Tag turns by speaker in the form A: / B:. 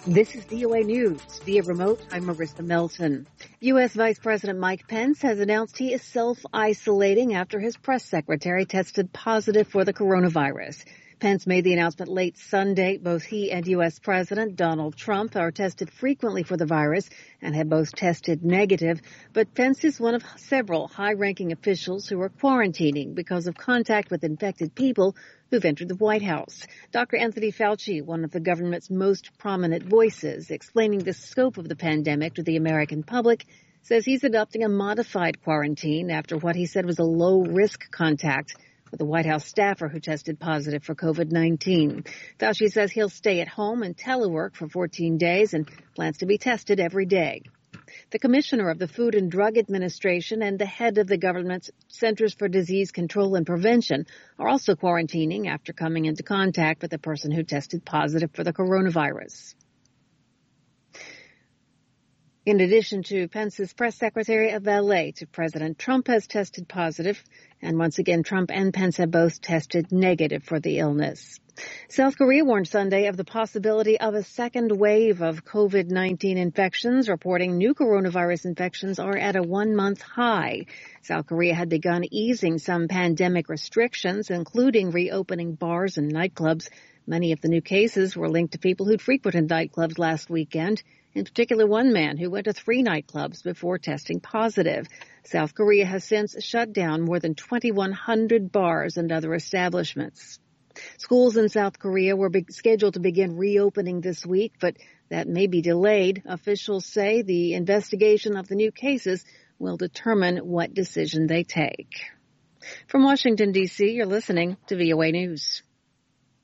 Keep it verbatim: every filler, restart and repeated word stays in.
A: This is V O A News. Via remote, I'm Marissa Melton. U S. Vice President Mike Pence has announced he is self-isolating after his press secretary tested positive for the coronavirus. Pence made the announcement late Sunday. Both he and U S. President Donald Trump are tested frequently for the virus and have both tested negative. But Pence is one of several high-ranking officials who are quarantining because of contact with infected people who've entered the White House. Doctor Anthony Fauci, one of the government's most prominent voices, explaining the scope of the pandemic to the American public, says he's adopting a modified quarantine after what he said was a low-risk contact with a White House staffer who tested positive for COVID nineteen. Fauci says he'll stay at home and telework for fourteen days and plans to be tested every day. The commissioner of the Food and Drug Administration and the head of the government's Centers for Disease Control and Prevention are also quarantining after coming into contact with a person who tested positive for the coronavirus. In addition to Pence's press secretary, a valet to President Trump has tested positive, and once again, Trump and Pence have both tested negative for the illness. South Korea warned Sunday of the possibility of a second wave of COVID nineteen infections, reporting new coronavirus infections are at a one-month high. South Korea had begun easing some pandemic restrictions, including reopening bars and nightclubs. Many of the new cases were linked to people who'd frequented nightclubs last weekend, in particular one man who went to three nightclubs before testing positive. South Korea has since shut down more than twenty-one hundred bars and other establishments. Schools in South Korea were be- scheduled to begin reopening this week, but that may be delayed. Officials say the investigation of the new cases will determine what decision they take. From Washington, D C, you're listening to V O A News.